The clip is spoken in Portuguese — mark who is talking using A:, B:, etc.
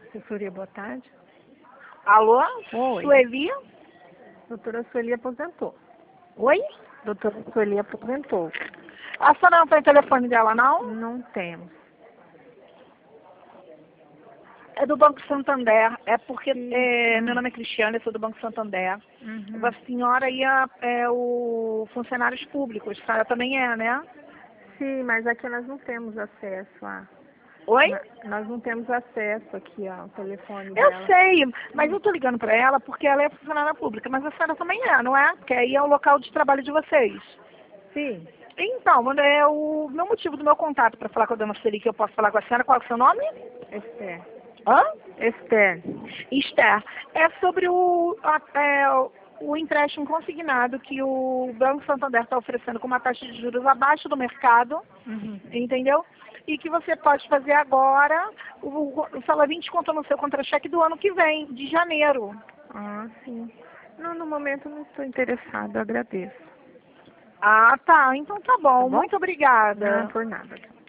A: Assessoria, boa tarde.
B: Alô?
A: Oi.
B: Sueli?
A: Doutora Sueli aposentou.
B: Oi?
A: Doutora Sueli aposentou.
B: A senhora não tem o telefone dela, não?
A: Não temos.
B: É do Banco Santander. É porque meu nome é Cristiane, eu sou do Banco Santander.
A: Uhum.
B: A senhora é o funcionários públicos. A senhora também é, né?
A: Sim, mas aqui nós não temos acesso a...
B: Oi?
A: Nós não temos acesso aqui ao telefone
B: Eu
A: dela.
B: sei, mas eu tô ligando pra ela porque ela é funcionária pública, mas a senhora também é, não é? Porque aí é o local de trabalho de vocês.
A: Sim.
B: Então, é o meu motivo do meu contato para falar com a dona Sueli, que eu posso falar com a senhora. Qual é o seu nome?
A: Esther.
B: Hã?
A: Esther.
B: Esther. É sobre o empréstimo consignado que o Banco Santander está oferecendo com uma taxa de juros abaixo do mercado,
A: Uhum.
B: entendeu? E que você pode fazer agora, o salário desconto no seu contra-cheque do ano que vem, de janeiro.
A: Ah, sim. Não, no momento não estou interessada, agradeço.
B: Ah, tá. Então tá
A: Tá
B: bom.
A: bom?
B: Muito obrigada.
A: Não, por nada.